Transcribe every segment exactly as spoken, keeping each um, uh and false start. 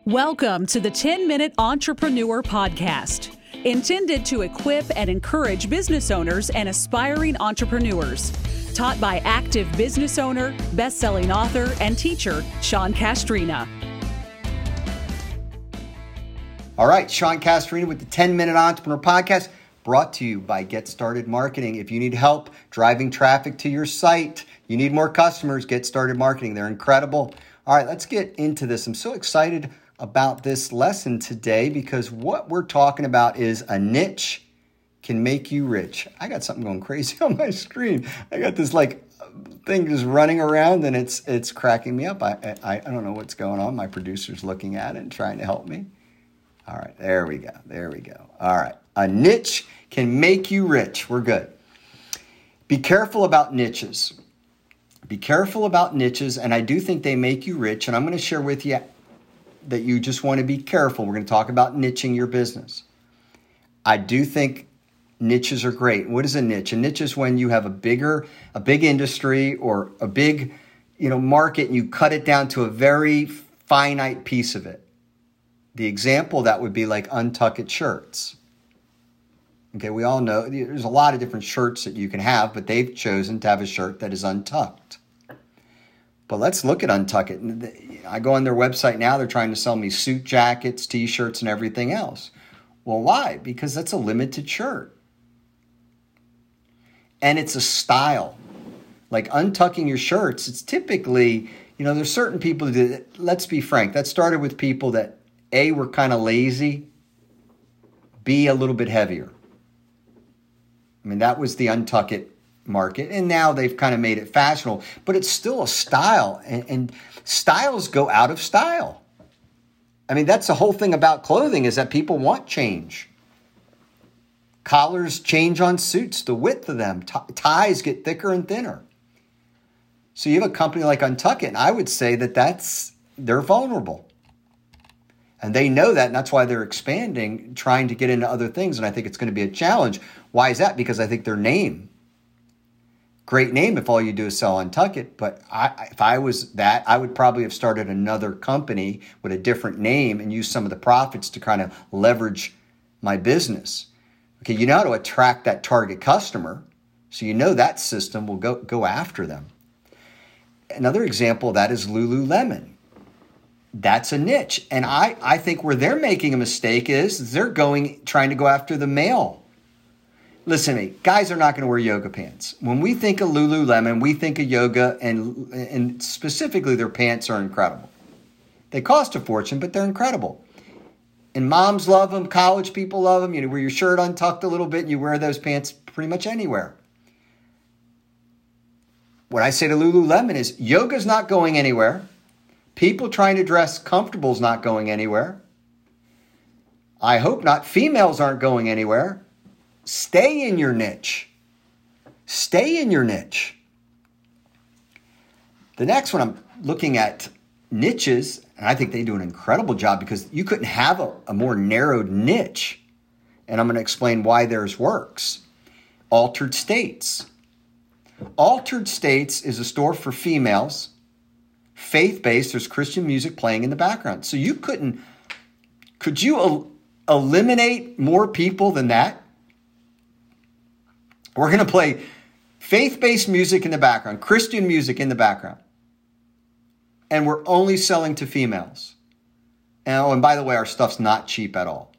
Welcome to the ten-Minute Entrepreneur Podcast, intended to equip and encourage business owners and aspiring entrepreneurs. Taught by active business owner, best-selling author, and teacher, Sean Castrina. All right, Sean Castrina with the ten-Minute Entrepreneur Podcast, brought to you by Get Started Marketing. If you need help driving traffic to your site, you need more customers, Get Started Marketing. They're incredible. All right, let's get into this. I'm so excited about this lesson today because what we're talking about is a niche can make you rich. I got something going crazy on my screen. I got this like thing just running around and it's it's cracking me up. I, I, I don't know what's going on. My producer's looking at it and trying to help me. All right, there we go. There we go. All right. A niche can make you rich. We're good. Be careful about niches. Be careful about niches, and I do think they make you rich, and I'm going to share with you that you just want to be careful. We're going to talk about niching your business. I do think niches are great. What is a niche? A niche is when you have a bigger, a big industry or a big, you know, market, and you cut it down to a very finite piece of it. The example that would be like Untuckit shirts. Okay, we all know there's a lot of different shirts that you can have, but they've chosen to have a shirt that is untucked. But let's look at Untuckit. I go on their website now. They're trying to sell me suit jackets, T-shirts, and everything else. Well, why? Because that's a limited shirt. And it's a style. Like untucking your shirts, it's typically, you know, there's certain people who did it. Let's be frank. That started with people that, A, were kind of lazy, B, a little bit heavier. I mean, that was the Untuckit market, and now they've kind of made it fashionable, but it's still a style, and, and styles go out of style. I mean, that's the whole thing about clothing is that people want change. Collars change on suits, the width of them. T- ties get thicker and thinner. So you have a company like Untuckit, and I would say that that's they're vulnerable. And they know that, and that's why they're expanding, trying to get into other things, and I think it's going to be a challenge. Why is that? Because I think their name, great name if all you do is sell Untuckit, but I, if I was that, I would probably have started another company with a different name and use some of the profits to kind of leverage my business. Okay, you know how to attract that target customer, so you know that system will go, go after them. Another example of that is Lululemon. That's a niche. And I, I think where they're making a mistake is they're going trying to go after the male. Listen to me, guys are not going to wear yoga pants. When we think of Lululemon, we think of yoga, and, and specifically their pants are incredible. They cost a fortune, but they're incredible. And moms love them, college people love them. You know, wear your shirt untucked a little bit, and you wear those pants pretty much anywhere. What I say to Lululemon is yoga's not going anywhere. People trying to dress comfortable is not going anywhere. I hope not. Females aren't going anywhere. Stay in your niche. Stay in your niche. The next one, I'm looking at niches, and I think they do an incredible job because you couldn't have a, a more narrowed niche. And I'm going to explain why theirs works. Altered States. Altered States is a store for females. Faith-based, there's Christian music playing in the background. So you couldn't, could you el- eliminate more people than that? We're going to play faith-based music in the background, Christian music in the background. And we're only selling to females. And, oh, and by the way, our stuff's not cheap at all.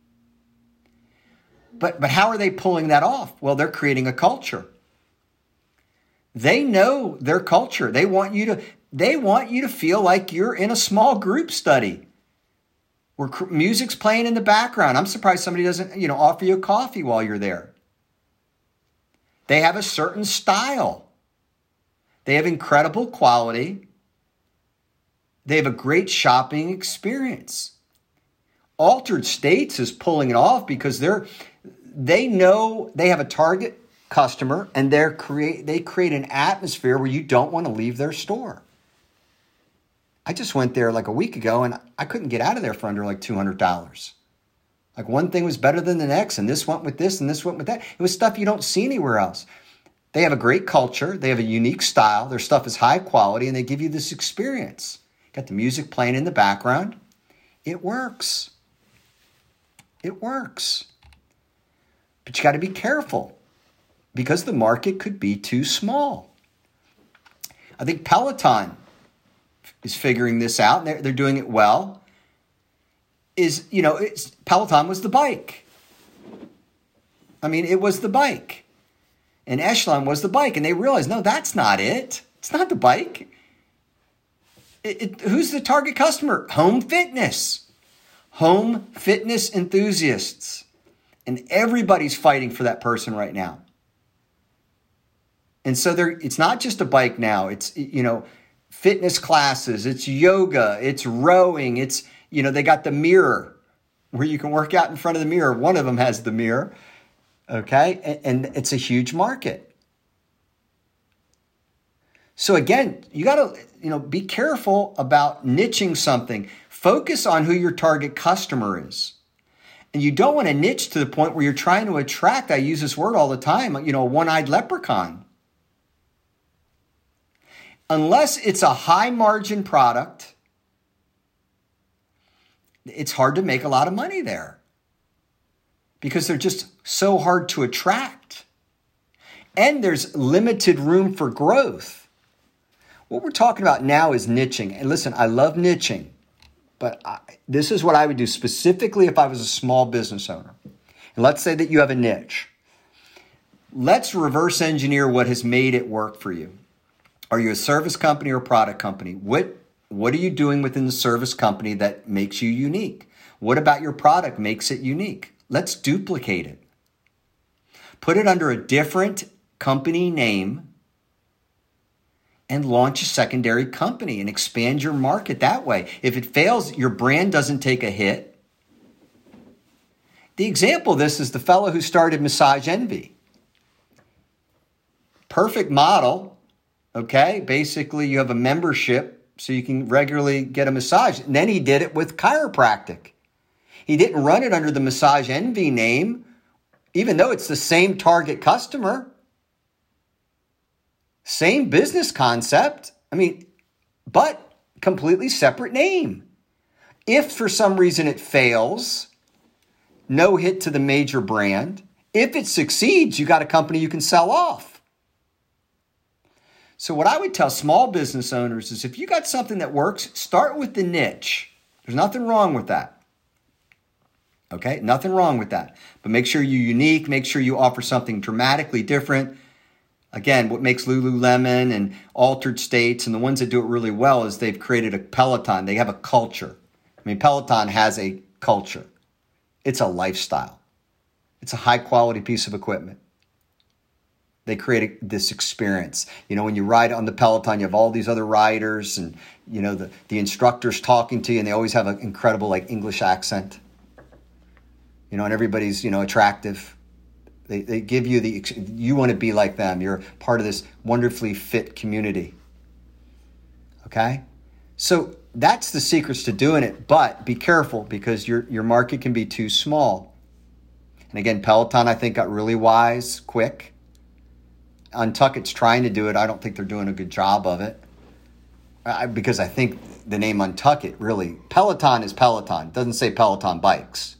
But, but how are they pulling that off? Well, they're creating a culture. They know their culture. They want you to... They want you to feel like you're in a small group study where music's playing in the background. I'm surprised somebody doesn't, you know, offer you a coffee while you're there. They have a certain style. They have incredible quality. They have a great shopping experience. Altered States is pulling it off because they're they know they have a target customer, and they're create they create an atmosphere where you don't want to leave their store. I just went there like a week ago, and I couldn't get out of there for under like two hundred dollars. Like one thing was better than the next, and this went with this, and this went with that. It was stuff you don't see anywhere else. They have a great culture. They have a unique style. Their stuff is high quality, and they give you this experience. Got the music playing in the background. It works. It works. But you got to be careful because the market could be too small. I think Peloton is figuring this out, and they're, they're doing it well. Is, you know, it's, Peloton was the bike. I mean, it was the bike. And Echelon was the bike. And they realized, no, that's not it. It's not the bike. It, it, who's the target customer? Home fitness. Home fitness enthusiasts. And everybody's fighting for that person right now. And so there, it's not just a bike now. It's, you know, fitness classes. It's yoga. It's rowing. It's, you know, they got the mirror where you can work out in front of the mirror. One of them has the mirror. Okay. And, and it's a huge market. So again, you got to, you know, be careful about niching something. Focus on who your target customer is. And you don't want to niche to the point where you're trying to attract, I use this word all the time, you know, a one-eyed leprechaun. Unless it's a high margin product, it's hard to make a lot of money there because they're just so hard to attract. And there's limited room for growth. What we're talking about now is niching. And listen, I love niching, but I, this is what I would do specifically if I was a small business owner. And let's say that you have a niche. Let's reverse engineer what has made it work for you. Are you a service company or a product company? What, what are you doing within the service company that makes you unique? What about your product makes it unique? Let's duplicate it. Put it under a different company name and launch a secondary company and expand your market that way. If it fails, your brand doesn't take a hit. The example of this is the fellow who started Massage Envy. Perfect model, okay? Basically, you have a membership so you can regularly get a massage. And then he did it with chiropractic. He didn't run it under the Massage Envy name, even though it's the same target customer. Same business concept. I mean, but completely separate name. If for some reason it fails, no hit to the major brand. If it succeeds, you got a company you can sell off. So what I would tell small business owners is if you got something that works, start with the niche. There's nothing wrong with that. Okay, nothing wrong with that. But make sure you're unique. Make sure you offer something dramatically different. Again, what makes Lululemon and Altered States and the ones that do it really well is they've created a Peloton. They have a culture. I mean, Peloton has a culture. It's a lifestyle. It's a high quality piece of equipment. They create this experience. You know, when you ride on the Peloton, you have all these other riders and, you know, the, the instructors talking to you, and they always have an incredible, like, English accent. You know, and everybody's, you know, attractive. They they give you the, you want to be like them. You're part of this wonderfully fit community. Okay? So that's the secrets to doing it, but be careful because your, your market can be too small. And again, Peloton, I think, got really wise quick. Untuckit's trying to do it. I don't think they're doing a good job of it. I, because I think the name Untuckit really, Peloton is Peloton. It doesn't say Peloton bikes.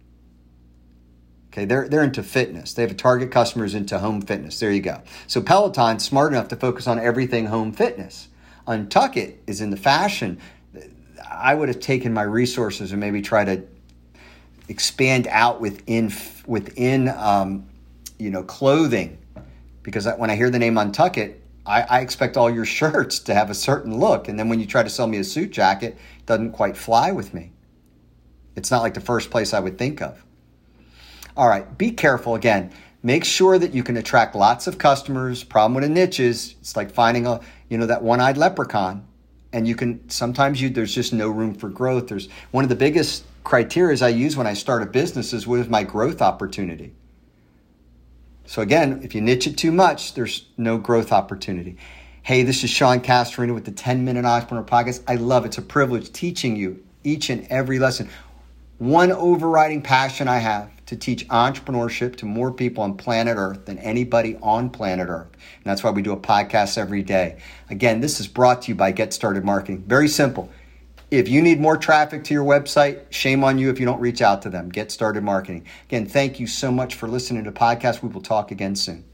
Okay, they're, they're into fitness. They have a target customers into home fitness. There you go. So Peloton's smart enough to focus on everything home fitness. Untuckit is in the fashion. I would have taken my resources and maybe try to expand out within, within um, you know, clothing. Because when I hear the name Untuckit, I, I expect all your shirts to have a certain look. And then when you try to sell me a suit jacket, it doesn't quite fly with me. It's not like the first place I would think of. All right, be careful. Again, make sure that you can attract lots of customers. Problem with a niche is it's like finding a, you know, that one-eyed leprechaun. And you can, sometimes you, there's just no room for growth. There's one of the biggest criteria I use when I start a business is what is my growth opportunity? So again, if you niche it too much, there's no growth opportunity. Hey, this is Sean Castorina with the ten minute Entrepreneur Podcast. I love it. It's a privilege teaching you each and every lesson. One overriding passion I have to teach entrepreneurship to more people on planet Earth than anybody on planet Earth. And that's why we do a podcast every day. Again, this is brought to you by Get Started Marketing. Very simple. If you need more traffic to your website, shame on you if you don't reach out to them. Get Started Marketing. Again, thank you so much for listening to the podcast. We will talk again soon.